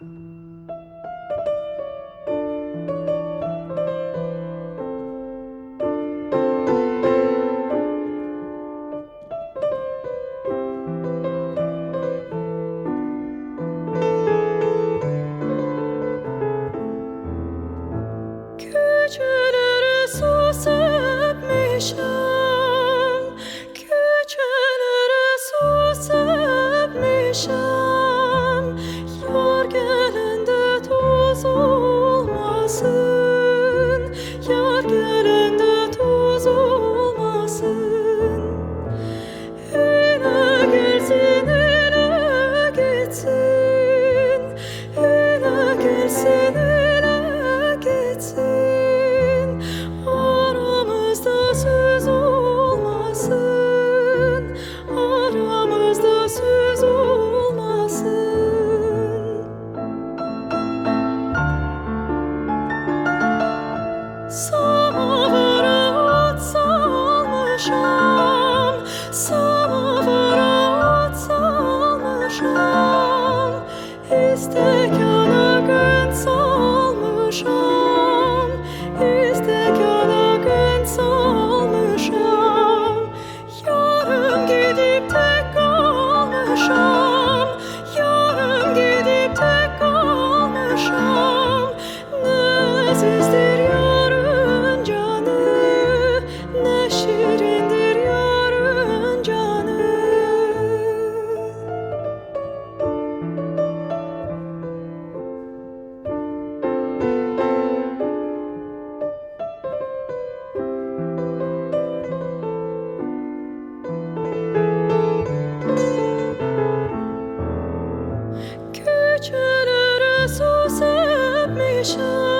Geceleri susepmişem, geceleri susepmişem. Yar gelende toz olmasın, yar gelende toz olmasın. Ele gelsin, ele gitsin, ele gelsin, ele gitsin. Aramızda söz olmasın, aramızda söz olmasın. Samavara at salmışam, samavara at salmışam. İstekana gün salmışam, istekana gün salmışam. Yarım gidip tek kalmışam, yarım gidip tek kalmışam. Ne azizdir yarın canı, ne şirindir yarın canı. Geceleri susepmişem,